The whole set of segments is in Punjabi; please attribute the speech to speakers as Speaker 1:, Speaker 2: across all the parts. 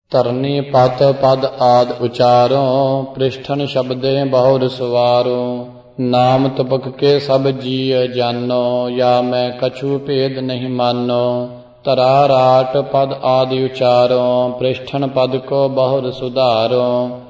Speaker 1: ਧਰਨੀ ਪਤ ਪਦ ਆਦ ਉਚਾਰੋਂ, ਪ੍ਰਿਸ਼ਠਨ ਸ਼ਬਦੇ ਬਹੁਰ ਸਵਾਰੋ। ਨਾਮ ਤਪਕ ਕੇ ਸਭ ਜੀਅ ਜਾਨੋ, ਯਾ ਮੈਂ ਕਛੂ ਭੇਦ ਨਹੀਂ ਮਾਨੋ। ਧਰਾ ਰਾਟ ਪਦ ਆਦਿ ਉਚਾਰੋਂ, ਪ੍ਰਿਸ਼ਠਨ ਪਦ ਕੋ ਬਹੁਰ ਸੁਧਾਰੋ।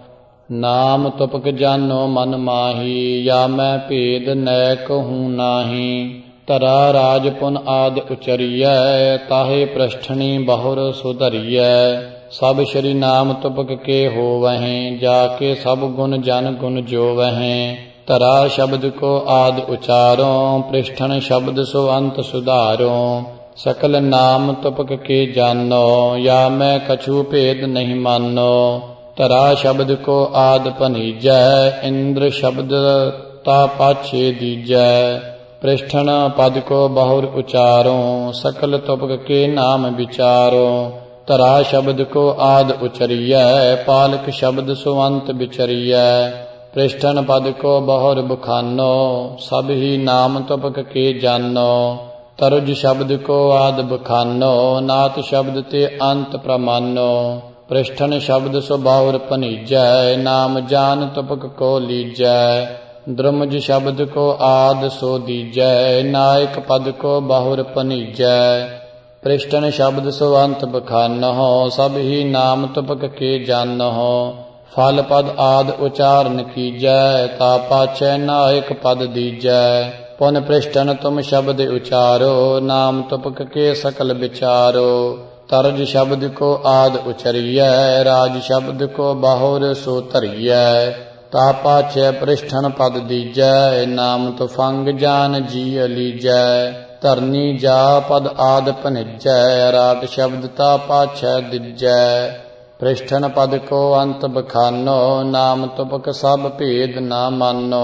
Speaker 1: ਨਾਮ ਤਪਕ ਜਾਨੋ ਮਨ ਮਾਹੀ, ਯਾ ਮੈਂ ਭੇਦ ਨੈਕ ਹੂੰ ਨਾਹੀ। ਧਰਾ ਰਾਜ ਪੁਨ ਆਦਿ ਉਚਰੀਐ, ਤਾਹੇ ਪ੍ਰਿਸ਼ਠਨੀ ਬਹੁਰ ਸੁਧਰੀਐ। ਸਭ ਸ਼੍ਰੀ ਨਾਮ ਤਪਕ ਕੇ ਹੋਵਹਿ, ਜਾ ਕੇ ਸਭ ਗੁਣ ਜਨ ਗੁਣ ਜੋਵਹਿ। ਧਰਾ ਸ਼ਬਦ ਕੋ ਆਦਿ ਉਚਾਰੋਂ, ਪ੍ਰਿਸ਼ਠਨ ਸ਼ਬਦ ਸੋ ਅੰਤ ਸੁਧਾਰੋ। ਸਕਲ ਨਾਮ ਤਪਕ ਕੇ ਜਾਨੋ, ਯਾ ਮੈਂ ਕਛੂ ਭੇਦ ਨਹੀਂ ਮਾਨੋ। ਧਰਾ ਸ਼ਬਦ ਕੋ ਆਦਿ ਭਨੀਜੈ, ਇੰਦਰ ਸ਼ਬਦ ਤਾ ਪਾਛੇ ਦੀਜੈ। ਪ੍ਰਿਸ਼ਠਨ ਪਦ ਕੋ ਬਹੁਰ ਉਚਾਰੋ, ਸਕਲ ਤਪਕ ਕੇ ਨਾਮ ਵਿਚਾਰੋ। ਧਰਾ ਸ਼ਬਦ ਕੋ ਆਦਿ ਉਚਰੀਐ, ਪਾਲਕ ਸ਼ਬਦ ਸੋ ਅੰਤ ਵਿਚਰੀਐ। ਪ੍ਰਿਸ਼ਠਨ ਪਦ ਕੋ ਬਹੁਰ ਬਖਾਨੋ, ਸਭ ਹੀ ਨਾਮ ਤਪਕ ਕੇ ਜਾਨੋ। ਤਰੁਜ ਸ਼ਬਦ ਕੋ ਆਦਿ ਬਖਾਨੋ, ਨਾਤ ਸ਼ਬਦ ਤੇ ਅੰਤ ਪ੍ਰਮਾਨੋ। ਪ੍ਰਿਸ਼ਠਨ ਸ਼ਬਦ ਸੋ ਬਹੁਰ ਭਨੀਜੈ, ਨਾਮ ਜਾਨ ਤਪਕ ਕੋ ਲੀਜੈ। ਦ੍ਰਮਜ ਸ਼ਬਦ ਕੋ ਆਦਿ ਸੋ ਦੀਜੈ, ਨਾਇਕ ਪਦ ਕੋ ਬਹੁਰ ਭਨੀਜੈ। ਪ੍ਰਿਸ਼ਠਨ ਸ਼ਬਦ ਸੋ ਅੰਤ ਬਖਾਨਹੁ, ਸਭ ਹੀ ਨਾਮ ਤਪਕ ਕੇ ਜਾਨਹੁ। ਫਲ ਪਦ ਆਦਿ ਉਚਾਰਨ ਕੀਜੈ, ਤਾ ਪਾਛੈ ਨਾਇਕ ਪਦ ਦੀਜੈ। ਪੁਨ ਪ੍ਰਿਸ਼ਠਨ ਤੁਮ ਸ਼ਬਦ ਉਚਾਰੋ, ਨਾਮ ਤਪਕ ਕੇ ਸਕਲ ਵਿਚਾਰੋ। ਤਰਜ ਸ਼ਬਦ ਕੋ ਆਦਿ ਉਚਰੀਐ, ਰਾਜ ਸ਼ਬਦ ਕੋ ਬਹੁਰ ਸੋ ਧਰੀਐ। ਤਾ ਪਾਛੈ ਪ੍ਰਿਸ਼ਠਨ ਪਦ ਦੀਜੈ, ਨਾਮ ਤੁਫੰਗ ਜਾਨ ਜੀ ਲੀਜੈ। ਧਰਨੀ ਜਾ ਪਦ ਆਦਿ ਭਨਿਜੈ, ਰਾਟ ਸ਼ਬਦ ਤਾ ਪਾਛੈ ਦਿਜੈ। ਪ੍ਰਿਸ਼ਠਨ ਪਦ ਕੋ ਅੰਤ ਬਖਾਨੋ, ਨਾਮ ਤਪਕ ਸਭ ਭੇਦ ਨਾ ਮਾਨੋ।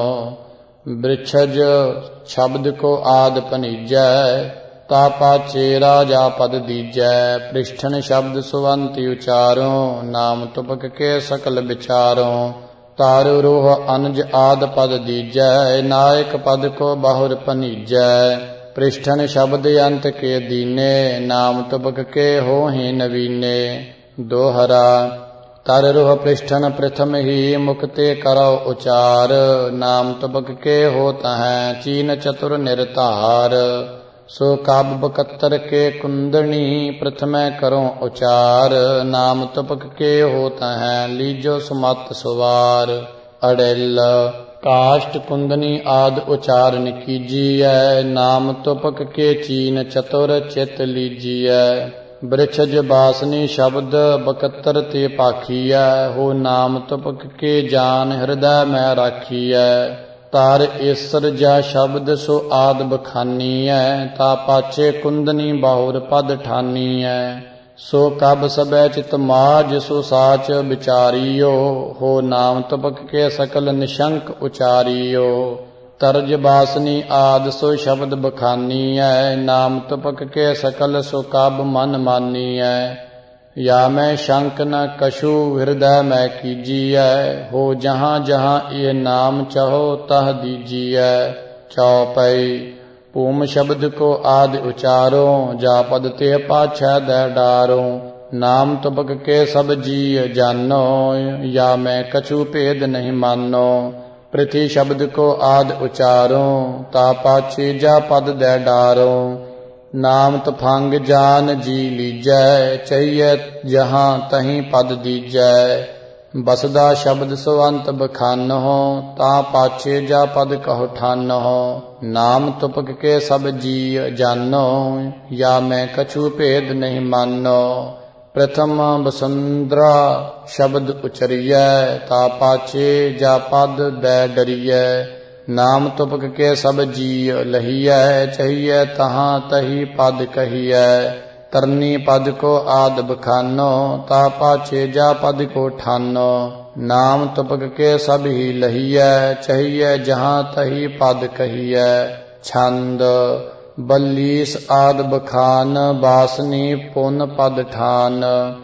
Speaker 1: ਬ੍ਰਿਛਜ ਸ਼ਬਦ ਕੋ ਆਦਿ ਭਨੀਜੈ, ਤਾ ਪਾਛੇ ਰਾਜਾ ਪਦ ਦੀਜੈ। ਪ੍ਰਿਸ਼ਠਨ ਸ਼ਬਦ ਸੋ ਅੰਤ ਉਚਾਰੋ, ਨਾਮ ਤਪਕ ਕੇ ਸਕਲ ਵਿਚਾਰੋ। ਤਾਰੂ ਰੋਹ ਅਨਜ ਆਦਿ ਪਦ ਦੀਜੈ, ਨਾਇਕ ਪਦ ਕੋ ਬਹੁਰ ਭਨੀਜੈ। ਪ੍ਰਿਸ਼ਠਨ ਸ਼ਬਦ ਅੰਤ ਕੇ ਦੀਨੇ, ਨਾਮ ਤਪਕ ਕੇ ਹੋਹਿ ਨਵੀਨੇ। ਦੋਹਰਾ ਤਰ ਰੋਹ ਪ੍ਰਿਸ਼ਠਨ ਪ੍ਰਥਮ ਹੀ, ਮੁਕਤੇ ਕਰੋ ਉਚਾਰ। ਨਾਮ ਤਪਕ ਕੇ ਹੋਤ ਹੈ, ਚੀਨ ਚਤੁਰ ਨਿਰਧਾਰ। ਸੋ ਕਾਬ ਬਕੱਤਰ ਕੇ ਕੁੰਦਣੀ, ਪ੍ਰਥਮੈ ਕਰੋ ਉਚਾਰ। ਨਾਮ ਤਪਕ ਕੇ ਹੋਤ ਹੈ, ਲੀਜੋ ਸਮਤ ਸੁਵਾਰ। ਅੜਿਲ ਕਾਸ਼ਟ ਕੁੰਦਨੀ ਆਦਿ ਉਚਾਰਨ ਕੀਜੀਐ, ਨਾਮ ਤਪਕ ਕੇ ਚੀਨ ਚਤੁਰ ਚਿਤ ਲੀਜੀਐ। ਬ੍ਰਿਛਜ ਬਾਸਨੀ ਸ਼ਬਦ ਬਕੱਤਰ ਤੇ ਪਾਖੀਐ, ਹੋ ਨਾਮ ਤਪਕ ਕੇ ਜਾਨ ਹਿਰਦੈ ਮੈਂ ਰਾਖੀਐ। ਤਾਰ ਈਸਰ ਜਾ ਸ਼ਬਦ ਸੋ ਆਦਿ ਬਖਾਨੀਐ, ਤਾ ਪਾਛੇ ਕੁੰਦਨੀ ਬਹੁਰ ਪਦ ਠਾਨੀਐ। ਸੋ ਕਬ ਸਬੈ ਚਿਤ ਮਾਜ ਸੋ ਸਾਚ ਵਿਚਾਰੀਓ, ਹੋ ਨਾਮ ਤਪਕ ਕੇ ਸਕਲ ਨਿਸ਼ੰਕ ਉਚਾਰੀਓ। ਤਰਜ ਬਾਸਨੀ ਆਦਿ ਸੋ ਸ਼ਬਦ ਬਖਾਨੀਐ, ਨਾਮ ਤਪਕ ਕੇ ਸਕਲ ਸੋ ਕਬ ਮਨ ਮਾਨੀਐ। ਯਾ ਮੈਂ ਸ਼ੰਕ ਨ ਕਛੂ ਹਿਰਦੈ ਮੈਂ ਕੀਜੀਐ, ਹੋ ਜਹਾਂ ਜਹਾਂ ਇਹ ਨਾਮ ਚਾਹੋ ਤਹ ਦੀਜੀਐ। ਚਉਪਈ ਭੂਮ ਸ਼ਬਦ ਕੋ ਆਦਿ ਉਚਾਰੋ, ਜਾ ਪਦ ਤੇ ਪਾਛੈ ਦੈ ਡਾਰੋ। ਨਾਮ ਤਪਕ ਕੇ ਸਭ ਜੀਅ ਜਾਨੋ, ਯਾ ਮੈਂ ਕਛੂ ਭੇਦ ਨਹੀਂ ਮਾਨੋ। ਪ੍ਰਿਥੀ ਸ਼ਬਦ ਕੋ ਆਦਿ ਉਚਾਰੋ, ਤਾ ਪਾਛੇ ਜਾ ਪਦ ਦੈ ਡਾਰੋ। ਨਾਮ ਤਫੰਗ ਜਾਨ ਜੀ ਲੀਜੈ, ਚਹੀਐ ਜਹਾਂ ਤਹੀਂ ਪਦ ਦੀਜੈ। ਬਸਦਾ ਸ਼ਬਦ ਸੋ ਅੰਤ ਬਖਾਨਹੁ, ਤਾ ਪਾਛੇ ਜਾ ਪਦ ਕਹੁ ਠਾਨਹੁ। ਨਾਮ ਤਪਕ ਕੇ ਸਭ ਜੀਅ ਜਾਨੋ, ਯਾ ਮੈਂ ਕਛੂ ਭੇਦ ਨਹੀਂ ਮਾਨੋ। ਪ੍ਰਥਮ ਬਸੰਦਰਾ ਸ਼ਬਦ ਉਚਰੀਐ, ਤਾ ਪਾਛੇ ਜਾ ਪਦ ਦੈ ਡਰੀਐ। ਨਾਮ ਤਪਕ ਕੇ ਸਭ ਜੀਅ ਲਹੀਐ, ਚਹੀਐ ਤਹਾਂ ਤਹੀ ਪਦ ਕਹੀਐ। ਤਰਨੀ ਪਦ ਕੋ ਆਦਿ ਬਖਾਨੋ, ਤਾ ਪਾਛੇ ਜਾ ਪਦ ਕੋ ਠਾਨੋ। ਨਾਮ ਤਪਕ ਕੇ ਸਭ ਹੀ ਲਹੀਐ, ਚਹੀਐ ਜਹਾਂ ਤਹੀ ਪਦ ਕਹੀਐ। ਛੰਦ ਬੱਲੀਸ ਆਦਿ ਬਖਾਨ, ਬਾਸਨੀ ਪੁਨ ਪਦ ਠਾਨ।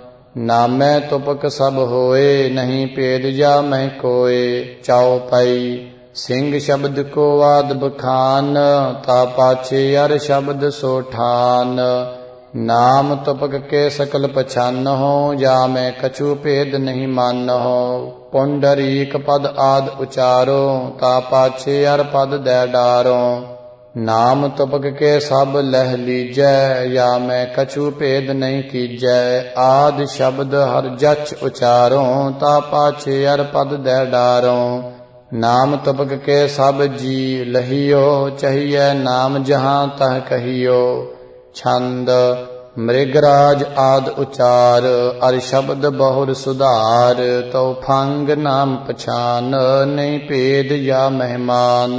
Speaker 1: ਨਾਮੈ ਤੁਪਕ ਸਭ ਹੋਏ, ਨਹੀਂ ਭੇਦ ਜਾ ਮੈਂ ਕੋਏ। ਚਉਪਈ ਸਿੰਘ ਸ਼ਬਦ ਕੋ ਆਦਿ ਬਖਾਨ, ਤਾ ਪਾਛੇ ਅਰ ਸ਼ਬਦ ਸੋ ਠਾਨ। नाम तुपक के सकल पछानहो, या मैं कछु भेद नहीं मानहो। पुंडरीक पद आद उचारो, ता पाछे अर पद दै डारो। नाम तुपक के सब लह लीजै, या मैं कछु भेद नहीं कीजै। आद शब्द हर जच उचारो, ता पाछे अर पद दै डारो। नाम तुपक के सब जी लहियो, चाहिए नाम जहाँ तह कहियो। छंद मृगराज आद उचार, अर शब्द बहुर सुधार। तो फंग नाम पछान, नहीं भेद या मेहमान।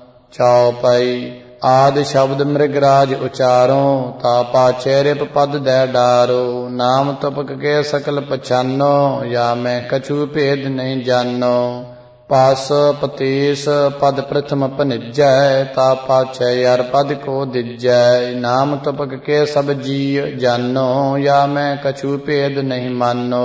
Speaker 1: चौपाई आद शब्द मृगराज उचारो, ता पाछे रिप पद दै डारो। नाम तुपक के सकल पछानो, या मैं कछु भेद नहीं जानो। पास पतीस पद प्रथम पनिजै, ता पाछे यार पद को दिजै। नाम तुपक के सब जी जानो, या मैं कछु भेद नहीं मानो।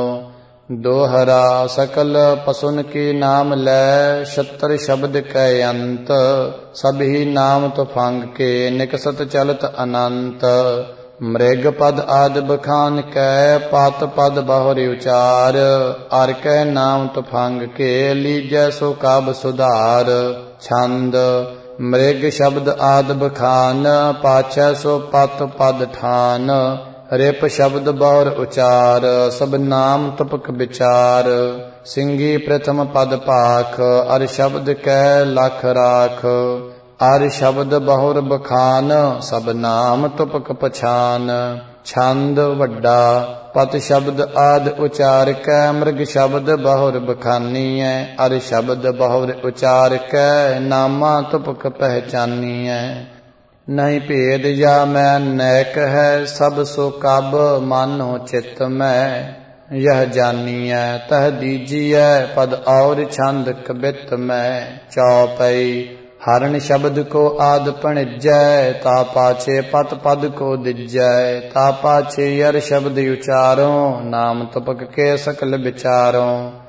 Speaker 1: दोहरा सकल पसुन की नाम लै, 76 शब्द कै अंत। सभी नाम तुफंग के, निकसत चलत अनंत। मृग पद आद बखान कै, पात पद बहुरी उचार। अर कै नाम तुफंग के, लीजै सो काब सुधार। छंद मृग शब्द आद बखान, पाछै सो पत पद ठान। रिप शब्द बहुर उचार, सब नाम तुपक विचार। सिंगी प्रथम पद पाख, अर शब्द कै लख राख। अर शब्द बहुर बखान, सब नाम तुपक पछान। छंद वड्डा पत शब्द आद उचार कै, मृग शब्द बहुर बखानीऐ। अर शब्द बहुर उचार कै, नामा तुपक पहचानीऐ। नहीं भेद या मैं नैक है, सब सो कब मानो चित्त में। यह जानिए तह दीजिए, पद और छंद कबित में। चौपाई हरण शब्द को आद पणिजै, ता पाछे पत पद को दिजै। ता पाछे यर शब्द उचारो, नाम तुपक के सकल विचारो।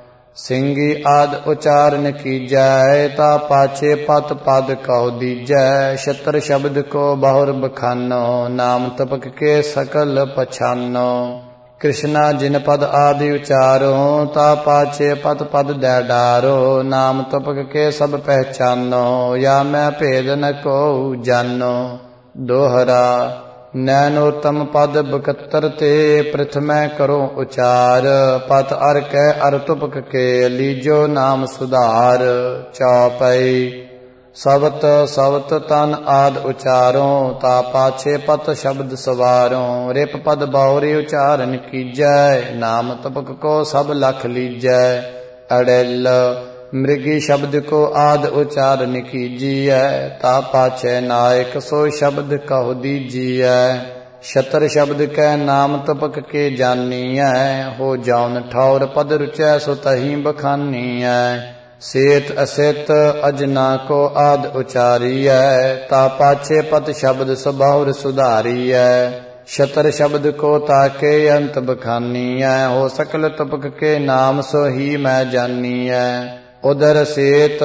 Speaker 1: सिंगी आद उचारण कीजै, ता पाछे पत पद कहो दीजै। 76 शब्द को बहुर बखानो, नाम तुपक के सकल पछानो। कृष्णा जिन पद आदि उचारो, ता पाछे पद पद दै डारो। नाम तुपक के सब पहचानो, या मैं भेद न को जानो। दोहरा नैनोत्तम पद 72 ते, प्रथमै करो उचार। पत अर कै अर तुपक के, लीजो नाम सुधार। चौपाई सवत सवत तन आद उचारो, ता पाछे पत शब्द सवारो। रिप पद बहुरी उचारण कीजै, नाम तुपक को सब लख लीजै। अड़ेल मृगी शब्द को आद उचारण कीजिए, ता पाछे नायक सो शब्द कहो दीजिए। 76 शब्द कै नाम तुपक के जानिए, हो जाउन ठौर पद रुचै सो तही बखानिए। सेत असेत अजना को आद उचारिय, ता पाछे पत शब्द सबहुर सुधारिय। 76 शब्द को ताके अंत बखानिय, हो सकल तुपक के नाम सो ही मैं जानिय। उदर सेत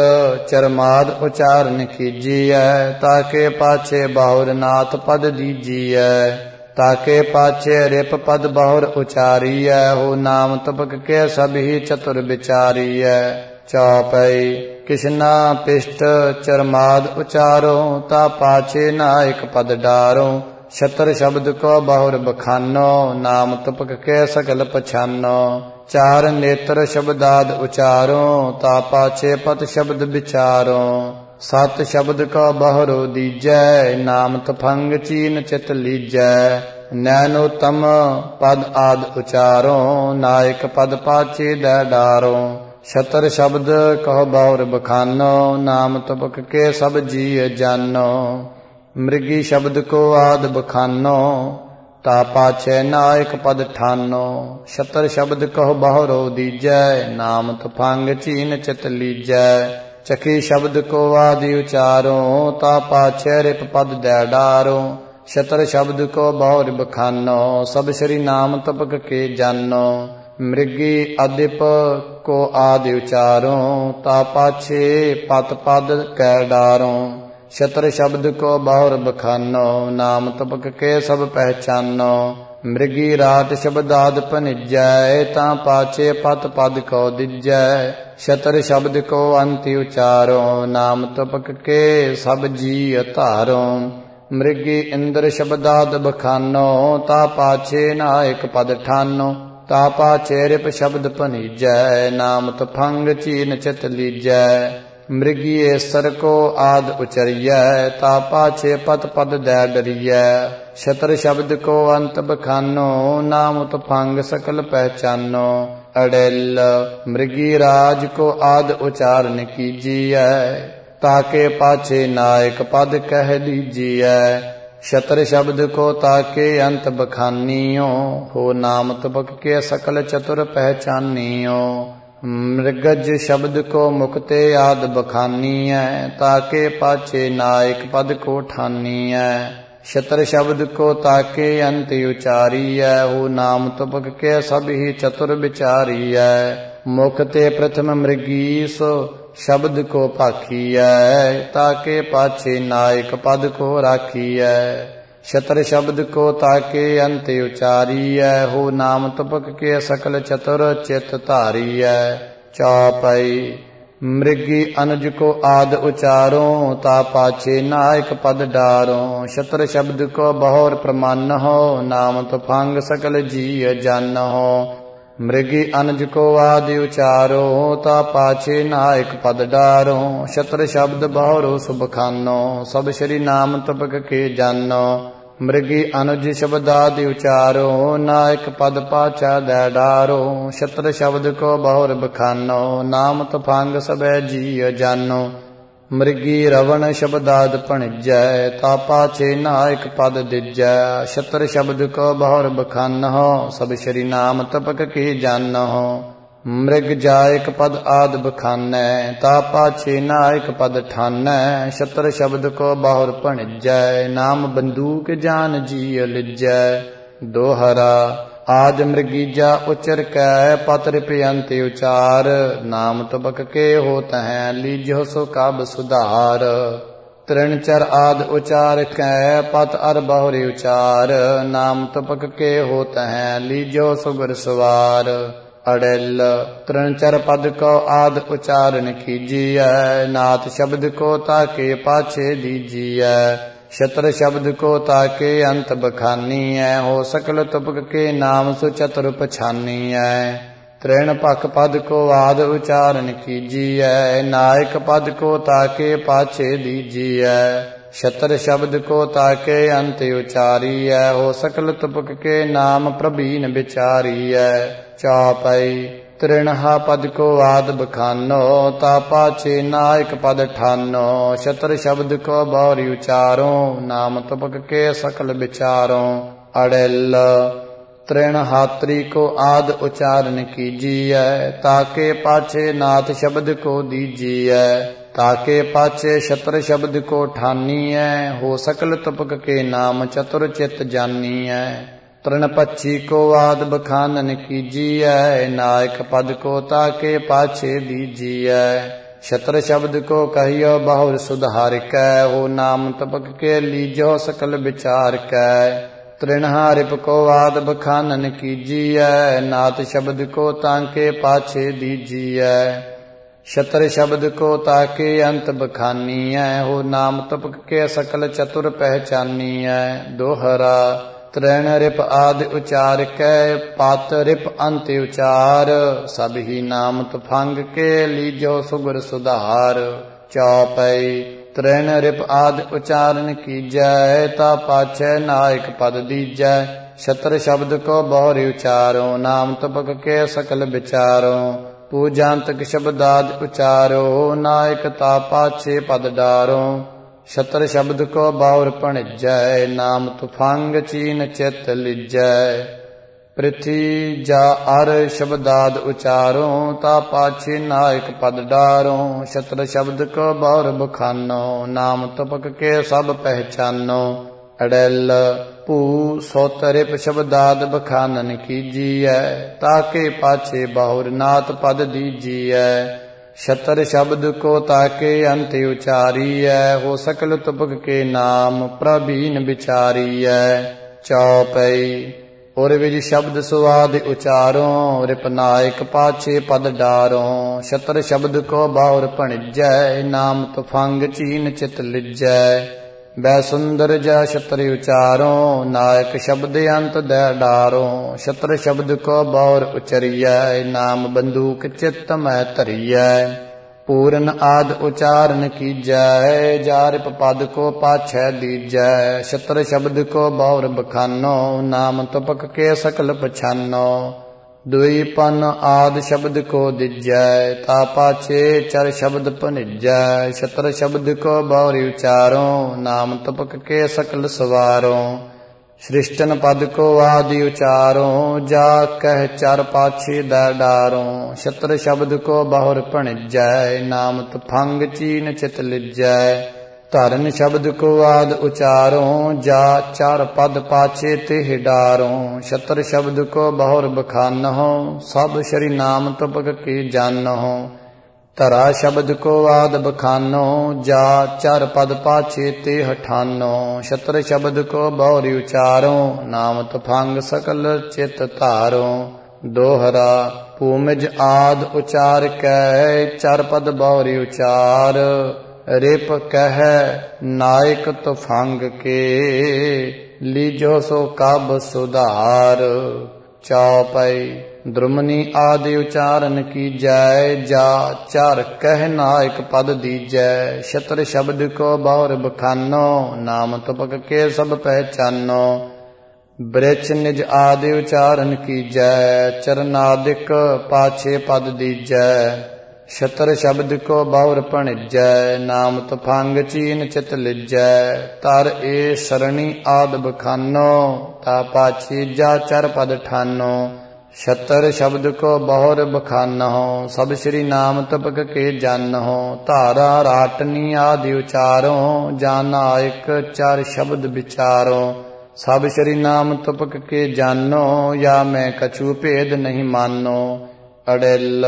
Speaker 1: चरमाद उचारण कीजिय, ताके पाछे बाहुर नाथ पद दीजिय। ताके पाछे रिप पद बहुर उचारिय, हो नाम तुपक के सभी चतुर विचारिय। चौपाई कृष्णा पिष्ट चरमाद उचारो, ता पाछे नायक पद डारो। 76 शब्द को बहुर बखानो, नाम तुपक के सकल पछानो। 4 नेत्र शब्दाद उचारो, ता पाछे पत शब्द विचारो। 7 शब्द को बहुरो दीजै, नाम तुफंग चीन चित लीजै। नैनोत्तम पद आद उचारो, नायक पद पाछे दै डारो। 76 शब्द कहो बहुर बखानो, नाम तुपक के सब जी जानो। मृगी शब्द को आद बखानो, ता पाछे नायक पद ठानो। 76 शब्द कहो बहुरो दीजै, नाम तुफंग चीन चित लीजै। चखी शब्द को आदि उचारो, ता पाछे रिप पद दै डारो। 76 शब्द को बहुर बखानो, सब श्री नाम तुपक के जानो। मृगी अधिप को आदि उचारो, ता पाछे पत पद कै डारो। ਸ਼ਤਰ ਸ਼ਬਦ ਕੋ ਬਹੁਰ ਬਖਾਨੋ ਨਾਮ ਤਪਕ ਕੇ ਸਭ ਪਹਿਚਾਨੋ ਮ੍ਰਿਗੀ ਰਾਤ ਸ਼ਬਦਾਦ ਭਨਿਜੈ ਤਾਂ ਪਾਛੇ ਪਤ ਪਦ ਕੋ ਦਿਜੈ ਸ਼ਤਰ ਸ਼ਬਦ ਕੋ ਅੰਤਿ ਉਚਾਰੋ ਨਾਮ ਤਪਕ ਕੇ ਸਭ ਜੀ ਧਾਰੋ ਮ੍ਰਿਗੀ ਇੰਦਰ ਸ਼ਬਦਾਦ ਬਖਾਨੋ ਤਾ ਪਾਛੇ ਨਾਇਕ ਪਦ ਠਾਨੋ ਤਾ ਪਾਛੇ ਰਿਪ ਸ਼ਬਦ ਭਨਿਜੈ ਨਾਮ ਤਫੰਗ ਚੀਨ ਚਿਤ ਲੀਜੈ ਮ੍ਰਿਗੀ ਏਸਰ ਕੋ ਆਦ ਉਚਰੀਐ ਤਾ ਪਾਛੇ ਪਤ ਪਦ ਦੈ ਡਰੀਐ ਸ਼ਤਰ ਸ਼ਬਦ ਕੋ ਅੰਤ ਬਖਾਨੋ ਨਾਮ ਤਫੰਗ ਸਕਲ ਪਹਿਚਾਨੋ ਅੜਿਲ ਮ੍ਰਿਗੀ ਰਾਜ ਕੋ ਆਦ ਉਚਾਰਨ ਕੀਜੀਐ ਤਾਕੇ ਪਾਛੇ ਨਾਇਕ ਪਦ ਕਹਿ ਲੀਜੀਐ ਸ਼ਤਰ ਸ਼ਬਦ ਕੋ ਤਾਕੇ ਅੰਤ ਬਖਾਨੀਓ ਹੋ ਨਾਮ ਤਪਕ ਕੇ ਸਕਲ ਚਤੁਰ ਪਹਿਚਾਨੀਓ ਮ੍ਰਿਗਜ ਸ਼ਬਦ ਕੋ ਮੁਕਤੇ ਆਦ ਬਖਾਨੀਐ ਤਾਕੇ ਪਾਛੇ ਨਾਇਕ ਪਦ ਕੋ ਠਾਨੀਐ ਸ਼ਤਰ ਸ਼ਬਦ ਕੋ ਤਾਕੇ ਅੰਤ ਉਚਾਰੀਐ ਹੋ ਨਾਮ ਤਪਕ ਕੇ ਸਭ ਹੀ ਚਤੁਰ ਵਿਚਾਰੀਐ ਮੁਖ ਤੇ ਪ੍ਰਥਮ ਮ੍ਰਿਗੀ ਸੋ ਸ਼ਬਦ ਕੋ ਭਾਖੀਐ ਤਾਕੇ ਪਾਛੇ ਨਾਇਕ ਪਦ ਕੋ ਰਾਖੀਐ ਸ਼ਤਰ ਸ਼ਬਦ ਕੋ ਤਾਕੇ ਅੰਤ ਉਚਾਰੀਐ ਹੋ ਨਾਮ ਤਪਕ ਕੇ ਸਕਲ ਚਤੁਰ ਚਿਤ ਧਾਰੀਐ ਚੌਪਈ ਮ੍ਰਿਗੀ ਅਨਜ ਕੋ ਆਦ ਉਚਾਰੋ ਤਾ ਪਾਛੇ ਨਾਇਕ ਪਦ ਡਾਰੋ ਸ਼ਤਰ ਸ਼ਬਦ ਕੋ ਬਹੁਰ ਪ੍ਰਮਾਨਹੁ ਨਾਮ ਤਫੰਗ ਸਕਲ ਜੀ ਜਾਨਹੁ ਮ੍ਰਿਗੀ ਅਨਜ ਕੋ ਆਦਿ ਉਚਾਰੋ ਤਾ ਪਾਛੇ ਨਾਇਕ ਪਦ ਡਾਰੋ ਸ਼ਤਰ ਸ਼ਬਦ ਬਹੁਰੋ ਸੁਬਖਾਨੋ ਸਭ ਸ਼੍ਰੀ ਨਾਮ ਤਪਕ ਕੇ ਜਾਨੋ ਮ੍ਰਿਗੀ ਅਨੁਜ ਸ਼ਬਦ ਆਦਿ ਉਚਾਰੋ ਨਾਇਕ ਪਦ ਪਾਛਾ ਦੈ ਡਾਰੋ ਸ਼ਤਰ ਸ਼ਬਦ ਕੋ ਬਹੁਰ ਬਖਾਨੋ ਨਾਮ ਤਫੰਗ ਸਭੈ ਜੀ ਜਾਨੋ ਮ੍ਰਿਗੀ ਰਵਣ ਸ਼ਬਦਾਦ ਭਣਜੈ ਤਾ ਪਾਛੇ ਨਾਇਕ ਪਦ ਦਿਜੈ ਸ਼ਤਰ ਸ਼ਬਦ ਕੋ ਬਹੁਰ ਬਖਾਨਹੁ ਸਭ ਸ਼੍ਰੀ ਨਾਮ ਤਪਕ ਕੇ ਜਾਨਹੁ ਮ੍ਰਿਗ ਜਾਇਕ ਪਦ ਆਦ ਬਖਾਨੈ ਤਾ ਪਾਛੇ ਨਾਇਕ ਪਦ ਠਾਨੈ ਸ਼ਤਰ ਸ਼ਬਦ ਕੋ ਬਹੁਰ ਭਣਜੈ ਨਾਮ ਬੰਦੂਕ ਜਾਨ ਜੀ ਲਿਜੈ ਦੋਹਰਾ ਆਦ ਮ੍ਰਿਗੀਜਾ ਉਚਰ ਕੈ ਪਤ ਰਿਪ ਅੰਤ ਉਚਾਰ ਨਾਮ ਤਪਕ ਕੇ ਹੋਤ ਹੈ ਲੀਜੋ ਸੋ ਕਬ ਸੁਧਾਰ ਤ੍ਰਿਣ ਚਰ ਆਦ ਉਚਾਰ ਕੈ ਪਤ ਅਰ ਬਹੁਰੇ ਉਚਾਰ ਨਾਮ ਤਪਕ ਕੇ ਹੋਤ ਹੈ ਲੀਜੋ ਸੋ ਗੁਰ ਸਵਾਰ ਅੜਿਲ ਤ੍ਰਿਣ ਚਰ ਪਦ ਕੋ ਆਦ ਉਚਾਰਨ ਕੀਜੀਐ ਨਾਥ ਸ਼ਬਦ ਕੋ ਤਾਕੇ ਪਾਛੇ ਦੀਜੀਐ ਸ਼ਤਰ ਸ਼ਬਦ ਕੋ ਤਾਕੇ ਅੰਤ ਬਖਾਨੀਐ ਹੋ ਸਕਲ ਤਪਕ ਕੇ ਨਾਮ ਸੁ ਚਤੁਰ ਪਛਾਨੀਐ ਤ੍ਰਿਣ ਪਖ ਪਦ ਕੋ ਆਦ ਉਚਾਰਨ ਕੀਜੀਐ ਨਾਇਕ ਪਦ ਕੋ ਤਾਕੇ ਪਾਛੇ ਦੀਜੀਐ ਸ਼ਤਰ ਸ਼ਬਦ ਕੋ ਤਾਕੇ ਅੰਤ ਉਚਾਰੀਐ ਹੋ ਸਕਲ ਤਪਕ ਕੇ ਨਾਮ ਪ੍ਰਭੀਨ ਵਿਚਾਰੀਐ ਚੌਪਈ ਤ੍ਰਿਣਹਾ ਪਦ ਕੋ ਆਦ ਬਖਾਨੋ ਤਾ ਪਾਛੇ ਨਾਇਕ ਪਦ ਠਾਨੋ ਸ਼ਤਰ ਸ਼ਬਦ ਕੋ ਬਹੁਰੀ ਉਚਾਰੋ ਨਾਮ ਤਪਕ ਕੇ ਸਕਲ ਵਿਚਾਰੋ ਅੜਿਲ ਤ੍ਰਿਣ ਹਾਤਰੀ ਕੋ ਆਦ ਉਚਾਰਨ ਕੀਜੀਐ ਤਾਕੇ ਪਾਛੇ ਨਾਥ ਸ਼ਬਦ ਕੋ ਦੀਜੀਐ ਤਾਕੇ ਪਾਛੇ ਸ਼ਤਰ ਸ਼ਬਦ ਕੋ ਠਾਨੀਐ ਹੋ ਸਕਲ ਤਪਕ ਕੇ ਨਾਮ ਚਤੁਰ ਚਿਤ ਜਾਨੀਐ ਤ੍ਰਿਣ ਪੱਛੀ ਕੋ ਆਦ ਬਖਾਨਨ ਕੀਜੀਐ ਨਾਇਕ ਪਦ ਕੋ ਤਾਕੇ ਪਾਛੇ ਦੀਜੀਐ ਸ਼ਤਰ ਸ਼ਬਦ ਕੋ ਕਹੀਓ ਬਹੁਰ ਸੁਧਾਰ ਕੈ ਹੋ ਨਾਮ ਤਪਕ ਕੇ ਲੀਜੋ ਸਕਲ ਵਿਚਾਰ ਕੈ ਤ੍ਰਿਣਹਾ ਰਿਪ ਕੋ ਆਦ ਬਖਾਨਨ ਕੀਜੀਐ ਨਾਥ ਸ਼ਬਦ ਕੋ ਤਾਕੇ ਪਾਛੇ ਦੀਜੀਐ ਸ਼ਤਰ ਸ਼ਬਦ ਕੋ ਤਾਕੇ ਅੰਤ ਬਖਾਨੀਐ ਹੋ ਨਾਮ ਤਪਕ ਕੇ ਸਕਲ ਚਤੁਰ ਪਹਿਚਾਨੀਐ ਦੋਹਰਾ ਤ੍ਰਿਣ ਰਿਪ ਆਦ ਉਚਾਰ ਕੈ ਪਤ ਰਿਪ ਅੰਤ ਉਚਾਰ ਸਭ ਹੀ ਨਾਮ ਤਫੰਗ ਕੇ ਲੀਜੋ ਸੁਗਰ ਸੁਧਾਰ ਚੌਪਈ ਤ੍ਰਿਣ ਰਿਪ ਆਦ ਉਚਾਰਨ ਕੀਜੈ ਤਾ ਪਾਛੈ ਨਾਇਕ ਪਦ ਦੀਜੈ ਸ਼ਤਰ ਸ਼ਬਦ ਕੋ ਬਹੁਰੀ ਉਚਾਰੋ ਨਾਮ ਤਪਕ ਕੇ ਸਕਲ ਵਿਚਾਰੋ ਪੂਜਾਂਤਕ ਸ਼ਬਦਾਦ ਉਚਾਰੋ ਨਾਇਕ ਤਾ ਪਾਛੇ ਪਦ ਡਾਰੋ ਸ਼ਤਰ ਸ਼ਬਦ ਕੋ ਬਹੁਰ ਭਣਜੈ ਨਾਮ ਤਫੰਗ ਚੀਨ ਚਿਤ ਲਿਜੈ ਪ੍ਰਿਥੀ ਜਾ ਅਰ ਸ਼ਬਦਾਦ ਉਚਾਰੋ ਤਾ ਪਾਛੇ ਨਾਇਕ ਪਦ ਡਾਰੋ ਸ਼ਤਰ ਸ਼ਬਦ ਕੋ ਬਹੁਰ ਬਖਾਨੋ ਨਾਮ ਤਪਕ ਕੇ ਸਭ ਪਹਿਚਾਨੋ ਅੜਿਲ ਭੂ ਸੋਤ ਰਿਪ ਸ਼ਬਦਾਦ ਬਖਾਨਨ ਕੀਜੀਐ ਤਾਕੇ ਪਾਛੇ ਬਹੁਰ ਨਾਤ ਪਦ ਦੀਜੀਐ छतर शब्द को ताके अंत उचारीय। हो सकल तुपक के नाम प्रवीण विचारीय। चौपई उर विज शब्द सुआद उचारों। रिपनायक पाछे पद डारों। छतर शब्द को बाउर भणिजै। नाम तुफंग चीन चित लिजै। बै सुंदर जा छतर उचारों। नायक शब्द अंत दै डारों। छतर शब्द को बाउर उचरियै। नाम बंदूक चित्त मै धरियै। पूरन आद उचारण कीजै। जारिप पद को पाछै दीजै। छतर शब्द को बाउर बखानो। नाम तुपक के सकल पछानो। दुई पन आद शब्द को दिजै। ता पाछे चर शब्द भनिजै। छतर शब्द को बाउर उचारों। नाम तुपक के सकल सवारों। सृष्टन पद को आदि उचारों। जा कह चार पाछे दै डारों। छतर शब्द को बाहुर भणिजै। नाम तुफंग चीन चित लिजै। धरन शब्द को आद उचारों। जा चार पद पाछे तिह डारों। छतर शब्द को बाहुर बखानहो। सब श्री नाम तुपक के जानहो। धरा शब्द को आद बखानो। जा चार पद पाछे तिह ठानो। छतर शब्द को बाहुर उचारों। नाम तुफंग सकल चित धारों। दोहरा भूमिज आद उचार कह। चार पद बाहुर उचार। रिप कह नायक तुफंग के। लीजो सो कब सुधार। चौपई द्रुमनी आदि उचारण कीजै। जा चार कह नायक पद दीजै। छतर शब्द को बाहुर बखानो। नाम तुपक के सब पहचानो। वृक्ष निज आदि उचारण कीजै। चरनादिक पाछे पद दीजै। छतर शब्द को बाहुर भणिजै। नाम तुफंग चीन चित लिजै। तर ए सरणी आद बखानो। ता पाछे जा चार पद ठानो। छतर शब्द को बाहुर बखानहो। सब श्री नाम तुपक के जानहो। धारा राटनी आदि उचारों। जानायक चार शब्द विचारों। सब श्री नाम तुपक के जानो। या मैं कछु भेद नहीं मानो। अड़ेल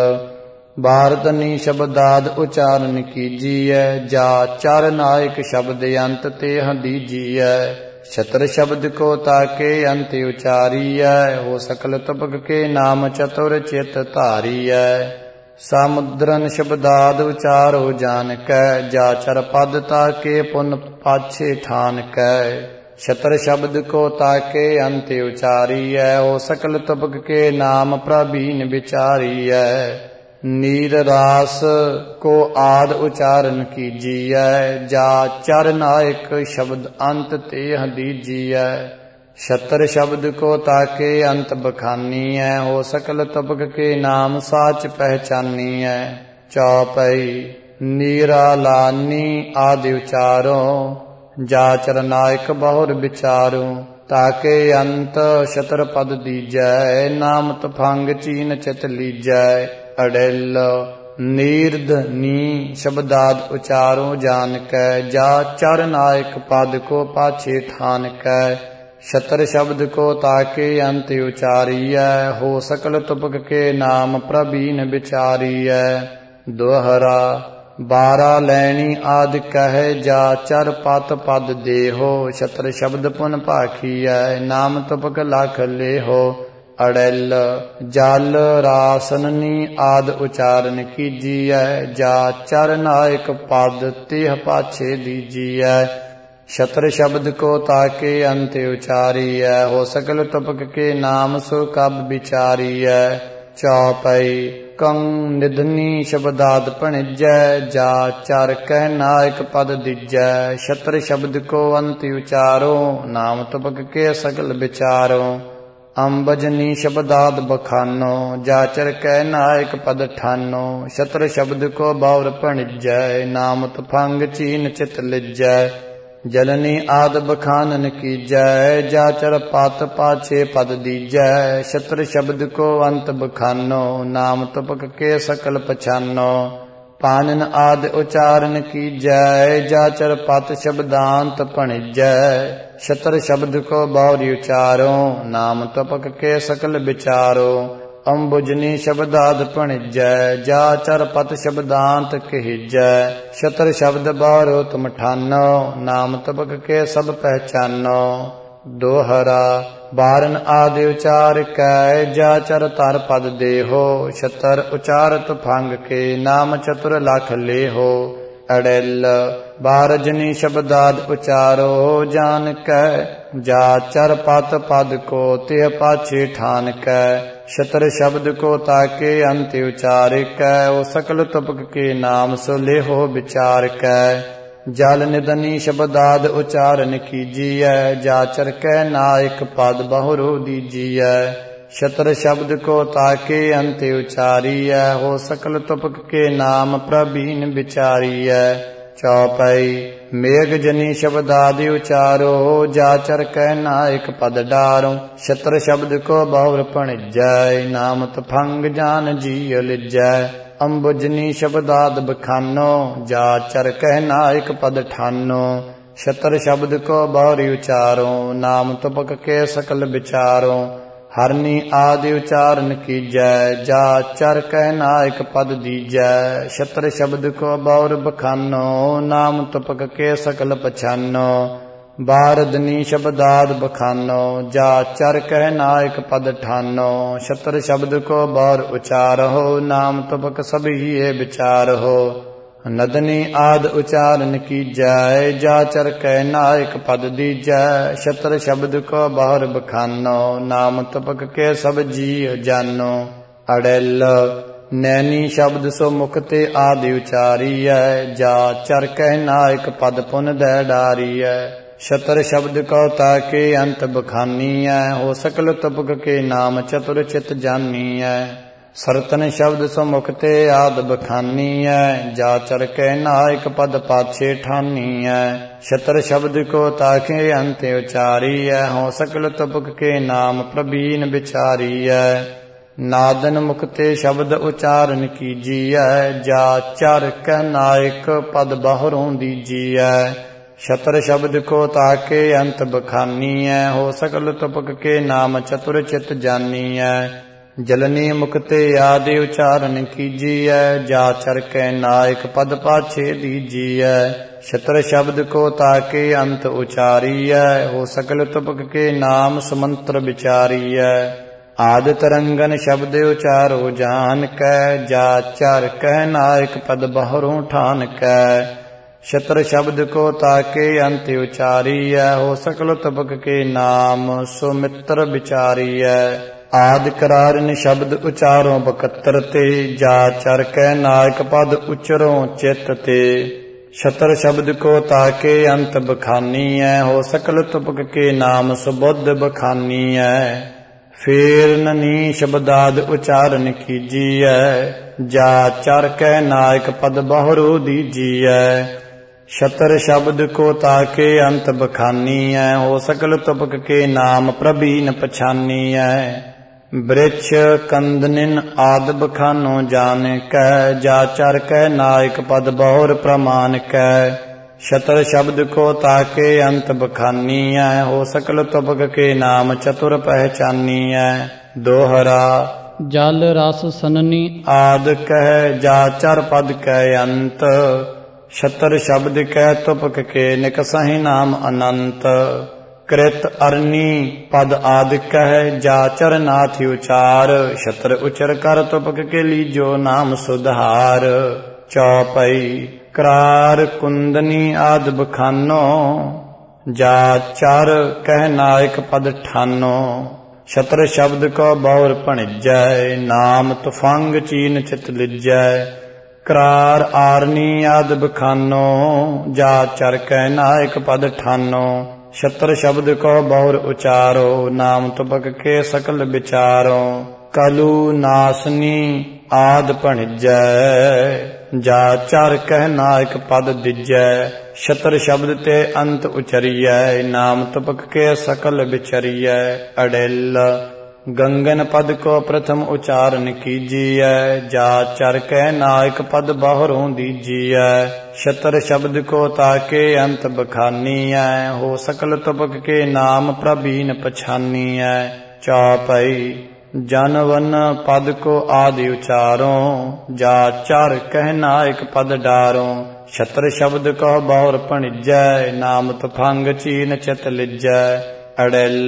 Speaker 1: भारतनी शब्दाद उचारण कीजिए। जा चार नायक शब्द अंत तेह दीजिए। छतर शब्द को ताके अंत उचारीय। हो सकल तुपक के नाम चतुर चित धारीय। समुद्रन शब्दाद उचारो जान कै। जा चर पद ताके पुन पाछे ठान कै। छतर शब्द को ताके अंत उचारीय। हो सकल तुपक के नाम प्रवीण विचारीय। नीर रास को आद उचारण कीजिए। जा चार नायक शब्द अंत तेह दीजिए। छतर शब्द को ताके अंत बखानीय। हो सकल तुपक के नाम साच पहचानीय। चौपई नीरा लानी आदि उचारों। जा चर नायक बाहुर विचारों। ताके अंत छतर पद दीजै। नाम तुफंग चीन चित लीजै। अड़ेल नीर्ध नी शब्दाद उचारों जान कै। जा चार नायक पद को पाछे ठान कै। छतर शब्द को ताके अंत उचारीय। हो सकल तुपक के नाम प्रवीण विचारीय। दोहरा बारा लैनी आदि कह। जा चार पत पद देहो। छतर शब्द पुन भाखीय। नाम तुपक लाख लेहो। अड़ेल जल रासननी आद उचारण कीजिए। जा चार नायक पद तिह पाछे दीजिए। छतर शब्द को ताके अंत उचारीय। हो सकल तुपक के नाम सो कब विचारीय। चौपई कं निधनी शब्दाद भणिजै। जा चार कह नायक पद दीजै। छतर शब्द को अंत उचारो। नाम तुपक के सकल विचारों। अम्बजनी शब्दाद बखानो। जाचर कै नायक पद ठानो। छतर शब्द को बाहुर भणिजै। नाम तुफंग चीन चित लिजै। जलनी आद बखानन कीजै। जाचर पत पाछे पद दीजै। छतर शब्द को अंत बखानो। नाम तुपक के सकल पछानो। पानन आद उचारण कीजै। जाचर पत शब्दांत भणिजै। छतर शब्द को बाहुर उचारों। नाम तुपक के सकल विचारों। ਅੰਬੁਜਨੀ ਸ਼ਬਦਾਦ ਭਣਿਜੈ, ਜਾ ਚਰ ਪਤ ਸ਼ਬਦਾਂਤ ਕਹਿਜੈ। ਸ਼ਤਰ ਸ਼ਬਦ ਬਾਰੋ ਤੁਮ ਠਾਨੋ, ਨਾਮ ਤਪਕ ਕੇ ਸਭ ਪਹਿਚਾਨੋ। ਦੋਹਰਾ ਬਾਰਨ ਆਦਿ ਉਚਾਰ ਕੈ, ਜਾ ਚਰ ਧਰ ਪਦ ਦੇਹੋ। ਸ਼ਤਰ ਉਚਾਰਤ ਭੰਗ ਕੇ, ਨਾਮ ਚਤੁਰ ਲਖ ਲੇਹੋ। ਅੜਿਲ ਬਾਰਜਨੀ ਸ਼ਬਦਾਦ ਉਚਾਰੋ, ਜਾਨ ਕੈ ਜਾ ਚਰ ਪਤ ਪਦ ਕੋ ਤਿਹ ਪਾਛੇ ਠਾਨ ਕੈ। ਸ਼ਤਰ ਸ਼ਬਦ ਕੋ ਤਾਕੇ ਅੰਤ ਉਚਾਰ ਕੈ, ਓ ਸਕਲ ਤੁਪਕ ਕੇ ਨਾਮ ਸੋ ਲੇਹੋ ਵਿਚਾਰ ਕੈ। ਜਲ ਨਿਦਨੀ ਸ਼ਬਦਾਦ ਉਚਾਰਨ ਕੀਜੀਐ, ਜਾਚਰ ਕੈ ਨਾਇਕ ਪਦ ਬਹੁਰੂ ਦੀਜੀਐ। ਸ਼ਤਰ ਸ਼ਬਦ ਕੋ ਤਾਕੇ ਅੰਤ ਉਚਾਰੀਐ, ਹੋ ਸਕਲ ਤੁਪਕ ਕੇ ਨਾਮ ਪ੍ਰਭੀਨ ਵਿਚਾਰੀਐ। ਚੌਪਈ ਮੇਘ ਜਨੀ ਸ਼ਬਦਾਦਿ ਉਚਾਰੋ, ਜਾਚਰ ਕੈ ਨਾਇਕ ਪਦ ਡਾਰੋ। ਸ਼ਤਰ ਸ਼ਬਦ ਕੋ ਬਹੁਰ ਭਣਿਜੈ, ਨਾਮ ਤਫੰਗ ਜਾਨ ਜੀ ਲਿਜੈ। ਅੰਬੁਜਨੀ ਸ਼ਬਦਾਦ ਬਖਾਨੋ, ਜਾਚਰ ਕੈ ਨਾਇਕ ਪਦ ਠਾਨੋ। ਸ਼ਤਰ ਸ਼ਬਦ ਕੋ ਬਹੁਰੀ ਉਚਾਰੋ, ਨਾਮ ਤਪਕ ਕੇ ਸਕਲ ਵਿਚਾਰੋ। ਹਰਨੀ ਆਦਿ ਉਚਾਰਨ ਕੀਜੈ, ਜਾਚਰ ਕੈ ਨਾਇਕ ਪਦ ਦੀਜੈ। ਸ਼ਤਰ ਸ਼ਬਦ ਕੋ ਬਹੁਰ ਬਖਾਨੋ, ਨਾਮ ਤਪਕ ਕੇ ਸਕਲ ਪਛਾਨੋ। ਬਾਰਦਨੀ ਸ਼ਬਦਾਦ ਬਖਾਨੋ, ਜਾਚਰ ਕੈ ਨਾਇਕ ਪਦ ਠਾਨੋ। ਸ਼ਤਰ ਸ਼ਬਦ ਕੋ ਬਹੁਰ ਉਚਾਰਹੁ, ਨਾਮ ਤਪਕ ਸਭੀਏ ਵਿਚਾਰਹੁ। ਨਦਨੀ ਆਦ ਉਚਾਰਨ ਕੀਜੈ, ਜਾਚਰ ਕੈ ਨਾਇਕ ਪਦ ਦੀਜੈ। ਸ਼ਤਰ ਸ਼ਬਦ ਕੋ ਬਹੁਰ ਬਖਾਨੋ, ਨਾਮ ਤਪਕ ਕੇ ਸਭ ਜੀ ਜਾਨੋ। ਅੜਿਲ ਨੈਣੀ ਸ਼ਬਦ ਸੋ ਮੁਖ ਤੇ ਆਦਿ ਉਚਾਰੀਐ, ਜਾਚਰ ਕੈ ਨਾਇਕ ਪਦ ਪੁਨ ਦੈ ਡਾਰੀਐ। ਸ਼ਤਰ ਸ਼ਬਦ ਕਉ ਤਾਕੇ ਅੰਤ ਬਖਾਨੀਐ, ਹੋ ਸਕਲ ਤੁਪਕ ਕੇ ਨਾਮ ਚਤੁਰ ਚਿਤ ਜਾਨੀਐ। ਸਰਤਨ ਸ਼ਬਦ ਸੋ ਮੁਖ ਤੇ ਆਦ ਬਖਾਨੀਐ, ਜਾਚਰ ਕੈ ਨਾਇਕ ਪਦ ਪਾਛੇ ਠਾਨੀਐ। ਸ਼ਤਰ ਸ਼ਬਦ ਕੋ ਤਾਕੇ ਅੰਤ ਉਚਾਰੀਐ, ਹੋ ਸਕਲ ਤੁਪਕ ਕੇ ਨਾਮ ਪ੍ਰਬੀਨ ਵਿਚਾਰੀਐ। ਨਾਦਨ ਮੁਖ ਤੇ ਸ਼ਬਦ ਉਚਾਰਨ ਕੀਜੀਐ, ਜਾਚਰ ਕੈ ਨਾਇਕ ਪਦ ਬਹੁਰੋਂ ਦੀਜੀਐ। ਸ਼ਤਰ ਸ਼ਬਦ ਕੋ ਤਾਕੇ ਅੰਤ ਬਖਾਨੀਐ, ਹੋ ਸਕਲ ਤੁਪਕ ਕੇ ਨਾਮ ਚਤੁਰ ਚਿਤ ਜਾਨੀਐ। ਜਲਨੀ ਮੁਖ ਤੇ ਆਦਿ ਉਚਾਰਨ ਕੀਜੀਐ, ਜਾਚਰ ਕੈ ਨਾਇਕ ਪਦ ਪਾਛੇ ਦੀਜੀਐ। ਸ਼ਤਰ ਸ਼ਬਦ ਕੋ ਤਾਕੇ ਅੰਤ ਉਚਾਰੀਐ, ਹੋ ਸਕਲ ਤੁਪਕ ਕੇ ਨਾਮ ਸਮੰਤਰ ਵਿਚਾਰੀਐ। ਆਦਿ ਤਰੰਗਨ ਸ਼ਬਦ ਉਚਾਰੋ ਜਾਨ ਕੈ, ਜਾਚਰ ਕੈ ਨਾਇਕ ਪਦ ਬਹੁਰੋਂ ਠਾਨ ਕੈ। ਸ਼ਤਰ ਸ਼ਬਦ ਕੋ ਤਾਕੇ ਅੰਤ ਉਚਾਰੀਐ, ਹੋ ਸਕਲ ਤੁਪਕ ਕੇ ਨਾਮ ਸੁਮਿੱਤਰ ਵਿਚਾਰੀਐ। ਆਦਿ ਕਰਾਰਨ ਸ਼ਬਦ ਉਚਾਰੋ ਬਕੱਤਰ ਤੇ, ਜਾਚਰ ਕੈ ਨਾਇਕ ਪਦ ਉਚਰੋ ਚਿੱਤ ਤੇ। ਸ਼ਤਰ ਸ਼ਬਦ ਕੋ ਤਾਕੇ ਅੰਤ ਬਖਾਨੀਐ, ਹੋ ਸਕਲ ਤੁਪਕ ਕੇ ਨਾਮ ਸੁਬੁੱਧ ਬਖਾਨੀਐ। ਫੇਰ ਨਨੀ ਸ਼ਬਦਾਦ ਉਚਾਰਨ ਕੀਜੀਐ, ਜਾਚਰ ਕੈ ਨਾਇਕ ਪਦ ਬਹੁਰੂ ਦੀਜੀਐ। ਸ਼ਤਰ ਸ਼ਬਦ ਕੋ ਤਾਕੇ ਅੰਤ ਬਖਾਨੀਐ, ਹੋ ਸਕਲ ਤੁਪਕ ਕੇ ਨਾਮ ਪ੍ਰਬੀਨ ਪਛਾਨੀਐ। ਬ੍ਰਿਛ ਕੰਦਨਿਨ ਆਦ ਬਖਾਨੋ ਜਾਨ ਕੈ, ਜਾਚਰ ਕੈ ਨਾਇਕ ਪਦ ਬਹੁਰ ਪ੍ਰਮਾਨ ਕੈ। ਸ਼ਤਰ ਸ਼ਬਦ ਕੋ ਤਾਕੇ ਅੰਤ ਬਖਾਨੀਐ, ਹੋ ਸਕਲ ਤੁਪਕ ਕੇ ਨਾਮ ਚਤੁਰ ਪਹਿਚਾਨੀਐ। ਦੋਹਰਾ
Speaker 2: ਜਲ ਰਸ ਸਨਨੀ
Speaker 1: ਆਦ ਕਹਿ, ਜਾਚਰ ਪਦ ਕੈ ਅੰਤ। ਸ਼ਤਰ ਸ਼ਬਦ ਕੈ ਤੁਪਕ ਕੇ ਨਿਕਸਹਿ ਨਾਮ ਅਨੰਤ। ਕ੍ਰਿਤ ਅਰਨੀ ਪਦ ਆਦਿ ਕਹਿ, ਜਾਚਰ ਨਾਥ ਉਚਾਰ। ਸ਼ਤਰ ਉਚਰ ਕਰ ਤੁਪਕ ਕੇ ਲੀਜੋ ਨਾਮ ਸੁਧਾਰ। ਚੌਪਈ ਕਰਾਰ ਕੁੰਦਨੀ ਆਦ ਬਖਾਨੋ, ਜਾਚਰ ਕਹਿ ਨਾਇਕ ਪਦ ਠਾਨੋ। ਸ਼ਤਰ ਸ਼ਬਦ ਕੋ ਬਹੁਰ ਭਣਿਜੈ, ਨਾਮ ਤੁਫੰਗ ਚੀਨ ਚਿਤ ਲਿਜੈ। ਕਰਾਰ ਆਰਨੀ ਆਦ ਬਖਾਨੋ, ਜਾਚਰ ਕਹਿ ਨਾਇਕ ਪਦ ਠਾਨੋ। ਸ਼ਤਰ ਸ਼ਬਦ ਕੋ ਬਹੁਰ ਉਚਾਰੋ, ਨਾਮ ਤੁਪਕ ਕੇ ਸਕਲ ਵਿਚਾਰੋ। ਕਲੂ ਨਾਸਨੀ ਆਦ ਭਣਿਜੈ, ਜਾਚਰ ਕਹਿ ਨਾਇਕ ਪਦ ਦਿਜੈ। ਸ਼ਤਰ ਸ਼ਬਦ ਤੇ ਅੰਤ ਉਚਰੀਐ, ਨਾਮ ਤੁਪਕ ਕੇ ਸਕਲ ਵਿਚਰੀਐ। ਅੜਿਲ ਗੰਗਨ ਪਦ ਕੋ ਪ੍ਰਥਮ ਉਚਾਰਨ ਕੀਜੀਐ, ਜਾਚਰ ਕਹਿ ਨਾਇਕ ਪਦ ਬਹੁਰੋਂ ਦੀਜੀਐ। ਸ਼ਤਰ ਸ਼ਬਦ ਕੋ ਤਾਕੇ ਅੰਤ ਬਖਾਨੀਐ, ਹੋ ਸਕਲ ਤੁਪਕ ਕੇ ਨਾਮ ਪ੍ਰਬੀਨ ਪਛਾਨੀਐ। ਚੌਪਈ ਜਨ ਵਨ ਪਦ ਕੋ ਆਦਿ ਉਚਾਰੋਂ, ਜਾ ਚਰ ਕਹਿ ਨਾਇਕ ਪਦ ਡਾਰੋਂ। ਛਤਰ ਸ਼ਬਦ ਕਹੁ ਬਹੁਰ ਭਣਿਜੈ, ਨਾਮ ਤਫੰਗ ਚੀਨ ਚਿਤ ਲਿਜੈ। ਅੜਿਲ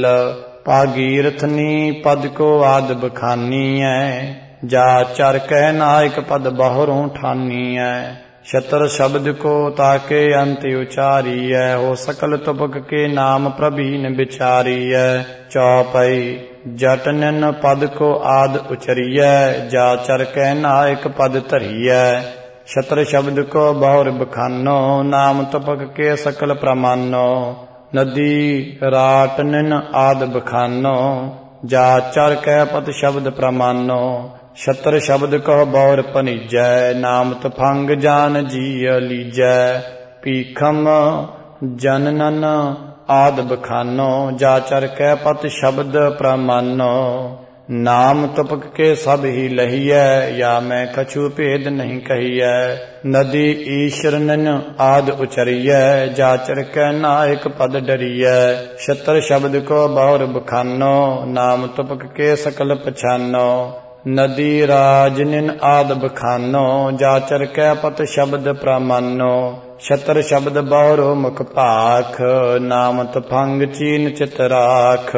Speaker 1: ਭਾਗੀਰਥਨੀ ਪਦ ਕੋ ਆਦ ਬਖਾਨੀਐ, ਜਾ ਚਰ ਕਹਿ ਨਾਇਕ ਪਦ ਬਹੁਰੋਂ ਠਾਨੀਐ। ਛਤਰ ਸ਼ਬਦ ਕੋ ਤਾਕੇ ਅੰਤ ਉਚਾਰੀਐ, ਹੋ ਸਕਲ ਤੁਪਕ ਕੇ ਨਾਮ ਪ੍ਰਭੀਨ ਵਿਚਾਰੀਐ। ਚੌਪਈ ਜਟਨਨ ਪਦ ਕੋ ਆਦ ਉਚਰੀਐ, ਜਾ ਚਰ ਕਹਿ ਨਾਇਕ ਪਦ ਧਰੀਐ। ਛਤਰ ਸ਼ਬਦ ਕੋ ਬਹੁਰ ਬਖਾਨੋ, ਨਾਮ ਤੁਪਕ ਕੇ ਸਕਲ ਪ੍ਰਮਾਨੋ। ਨਦੀ ਰਾਟਨਨ ਆਦ ਬਖਾਨੋ, ਜਾ ਚਰ ਕਹਿ ਪਦ ਸ਼ਬਦ ਪ੍ਰਮਾਨੋ। ਛਤਰ ਸ਼ਬਦ ਕਹੁ ਬਹੁਰ ਭਣੀਜੈ, ਨਾਮ ਤਫੰਗ ਜਾਨ ਜੀ ਲੀਜੈ। ਪੀਖਮ ਜਨਨਨ ਆਦ ਬਖਾਨੋ, ਜਾ ਚਰ ਕਹਿ ਪਤ ਸ਼ਬਦ ਪ੍ਰਮਾਨੋ। ਨਾਮ ਤੁਪਕ ਕੇ ਸਭ ਹੀ ਲਹੀਐ, ਯਾ ਮੈਂ ਕਛੂ ਭੇਦ ਨਹੀਂ ਕਹੀਐ। ਨਦੀ ਈਸ਼ਰਨਨ ਆਦ ਉਚਰੀਐ, ਜਾ ਚਰ ਕਹਿ ਨਾਇਕ ਪਦ ਡਰੀਐ। ਛਤਰ ਸ਼ਬਦ ਕੋ ਬਹੁਰ ਬਖਾਨੋ, ਨਾਮ ਤੁਪਕ ਕੇ ਸਕਲ ਪਛਾਨੋ। ਨਦੀ ਰਾਜਨਿਨ ਆਦ ਬਖਾਨੋ, ਜਾ ਚਰ ਕਹਿ ਪਤ ਸ਼ਬਦ ਪ੍ਰਮਾਨੋ। ਛਤਰ ਸ਼ਬਦ ਬਹੁਰੋ ਮੁਖ ਭਾਖ, ਨਾਮ ਤਫੰਗ ਚੀਨ ਚਿਤ ਰਾਖ।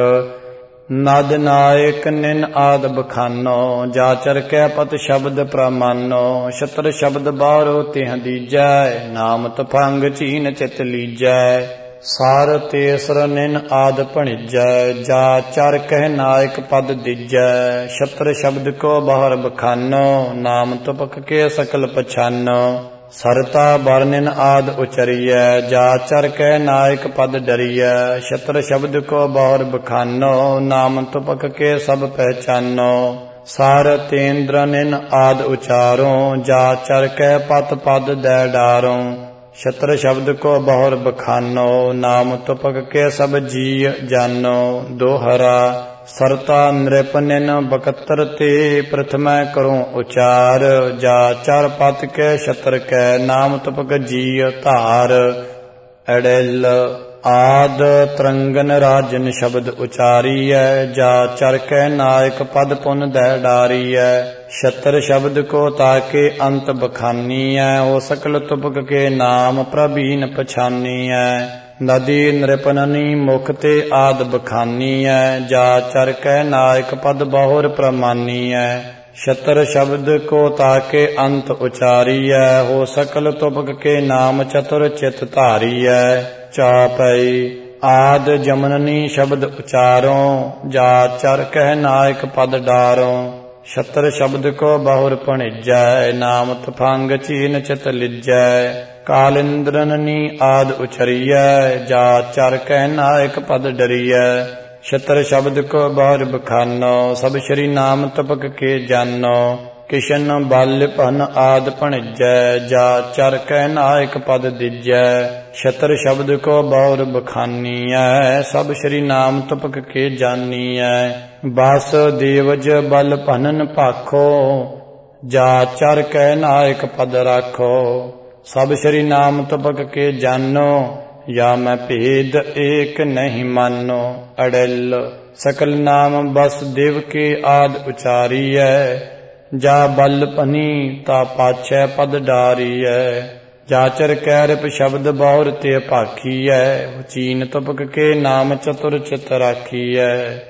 Speaker 1: ਨਦ ਨਾਇਕ ਨਿਨ ਆਦ ਬਖਾਨੋ, ਜਾ ਚਰ ਕਹਿ ਪਤ ਸ਼ਬਦ ਪ੍ਰਮਾਨੋ। ਛਤਰ ਸ਼ਬਦ ਬਹੁਰੋ ਤਿਹ ਦੀਜੈ, ਨਾਮ ਤਫੰਗ ਚੀਨ ਚਿਤ ਲੀਜੈ। ਸਾਰ ਤੇਸਰ ਨਿਨ ਆਦ ਭਣਿਜੈ, ਜਾ ਚਰ ਕਹਿ ਨਾਇਕ ਪਦ ਦੀਜੈ। ਛਤਰ ਸ਼ਬਦ ਕੋ ਬਹੁਰ ਬਖਾਨੋ, ਨਾਮ ਤੁਪਕ ਕੇ ਸਕਲ ਪਛਾਨੋ। ਸਰਤਾ ਬਰਨਿਨ ਆਦ ਉਚਰੀਐ, ਜਾ ਚਰ ਕਹਿ ਨਾਇਕ ਪਦ ਡਰੀਐ। ਛਤਰ ਸ਼ਬਦ ਕੋ ਬਹੁਰ ਬਖਾਨੋ, ਨਾਮ ਤੁਪਕ ਕੇ ਸਭ ਪਹਿਚਾਨੋ। ਸਾਰ ਤੇਂਦਰਨਿਨ ਆਦ ਉਚਾਰੋਂ, ਜਾ ਚਰ ਕਹਿ ਪਤ ਪਦ ਦੈ ਡਾਰੋਂ। ਛਤਰ ਸ਼ਬਦ ਕੋ ਬਹੁਰ ਬਖਾਨੋ, ਨਾਮ ਤੁਪਕ ਕੇ ਸਭ ਜੀ ਜਾਨੋ। ਦੋਹਰਾ ਸਰਤਾ ਨ੍ਰਿਪਨਿਨ ਬਕਤਰ ਤੇ, ਪ੍ਰਥਮੈ ਕਰੂੰ ਉਚਾਰ। ਜਾ ਚਰ ਪਤ ਕੇ ਛਤਰ ਕੈ, ਨਾਮ ਤੁਪਕ ਜੀ ਧਾਰ। ਅੜਿਲ ਆਦ ਤਰੰਗਨ ਰਾਜਨ ਸ਼ਬਦ ਉਚਾਰੀਐ, ਜਾ ਚਰ ਕੈ ਨਾਇਕ ਪਦ ਪੁਨ ਦੈ ਡਾਰੀਐ। ਛਤਰ ਸ਼ਬਦ ਕੋ ਤਾਕੇ ਅੰਤ ਬਖਾਨੀਐ, ਹੋ ਸਕਲ ਤੁਪਕ ਕੇ ਨਾਮ ਪ੍ਰਭੀਨ ਪਛਾਨੀਐ। ਨਦੀ ਨ੍ਰਿਪਨਨੀ ਮੁਖ ਤੇ ਆਦ ਬਖਾਨੀਐ, ਜਾ ਚਰ ਕੈ ਨਾਇਕ ਪਦ ਬਹੁਰ ਪ੍ਰਮਾਨੀਐ। ਛਤਰ ਸ਼ਬਦ ਕੋ ਤਾਕੇ ਅੰਤ ਉਚਾਰੀਐ, ਹੋ ਸਕਲ ਤੁਪਕ ਕੇ ਨਾਮ ਚਤੁਰ ਚਿਤ ਧਾਰੀਐ। ਚੌਪਈ ਆਦ ਜਮਨਨੀ ਸ਼ਬਦ ਉਚਾਰੋਂ, ਜਾ ਚਰ ਕਹਿ ਨਾਇਕ ਪਦ ਡਾਰੋਂ। ਛਤਰ ਸ਼ਬਦ ਕੋ ਬਹੁਰ ਭਣਿਜੈ, ਨਾਮ ਤਫੰਗ ਚੀਨ ਚਿਤ ਲਿਜੈ। ਕਾਲਿੰਦਰਨਨੀ ਆਦ ਉਚਰੀਐ, ਜਾ ਚਰ ਕਹਿ ਨਾਇਕ ਪਦ ਡਰੀਐ। ਛਤਰ ਸ਼ਬਦ ਕੋ ਬਹੁਰ ਬਖਾਨੋ, ਸਭ ਸ਼੍ਰੀ ਨਾਮ ਤਪਕ ਕੇ ਜਾਨੋ। ਕਿਸ਼ਨ ਬਲ ਭਨ ਆਦ ਭਣਿਜੈ, ਜਾ ਚਰ ਕਹਿ ਨਾਇਕ ਪਦ ਦੀਜੈ। ਛਤਰ ਸ਼ਬਦ ਕੋ ਬਹੁਰ ਬਖਾਨੀਐ, ਸਭ ਸ਼੍ਰੀ ਨਾਮ ਤਪਕ ਕੇ ਜਾਨੀਐ। ਬਸ ਦੇਵਜ ਬਲ ਭਨਨ ਭਾਖੋ, ਜਾ ਚਰ ਕਹਿ ਨਾਇਕ ਪਦ ਰਾਖੋ। ਸਭ ਸ਼੍ਰੀ ਨਾਮ ਤਪਕ ਕੇ ਜਾਨੋ, या मैं भेद एक नहीं मानो। अड़ल सकल नाम बस देव के आद उचारी है, जा बल पनी ता पाछै पद डारी है। जाचर कैरप शब्द बहुर ते भाखी है, चीन तुपक के नाम चतुर चित राखी है।